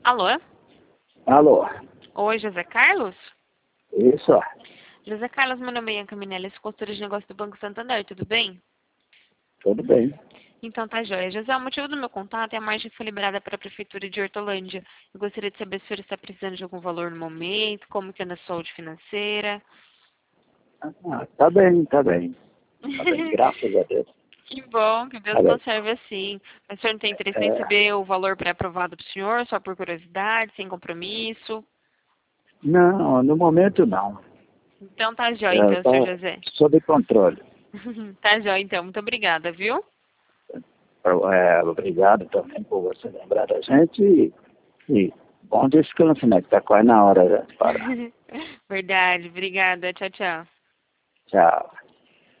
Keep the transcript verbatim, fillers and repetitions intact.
Alô? Alô? Oi, José Carlos? Isso? José Carlos, meu nome é Ianca Minelli, sou consultora de negócio do Banco Santander, tudo bem? Tudo bem. Então tá joia. José, o motivo do meu contato é a margem que foi liberada para a Prefeitura de Hortolândia. Eu gostaria de saber se o senhor está precisando de algum valor no momento, como que anda a saúde financeira. Ah, tá bem, tá bem. Tá bem, graças a Deus. Que bom, que Deus Tá bem. conserve assim. Mas o senhor não tem interesse em É, saber o valor pré-aprovado para o senhor, só por curiosidade, sem compromisso? não, no momento não. Então tá joia, É, então, senhor tá José. sob controle. Tá joia, então. Muito obrigada, viu? É, obrigado também por você lembrar da gente e, e bom descanso, né? Que tá quase na hora de parar. Verdade, obrigada. Tchau, tchau. Tchau.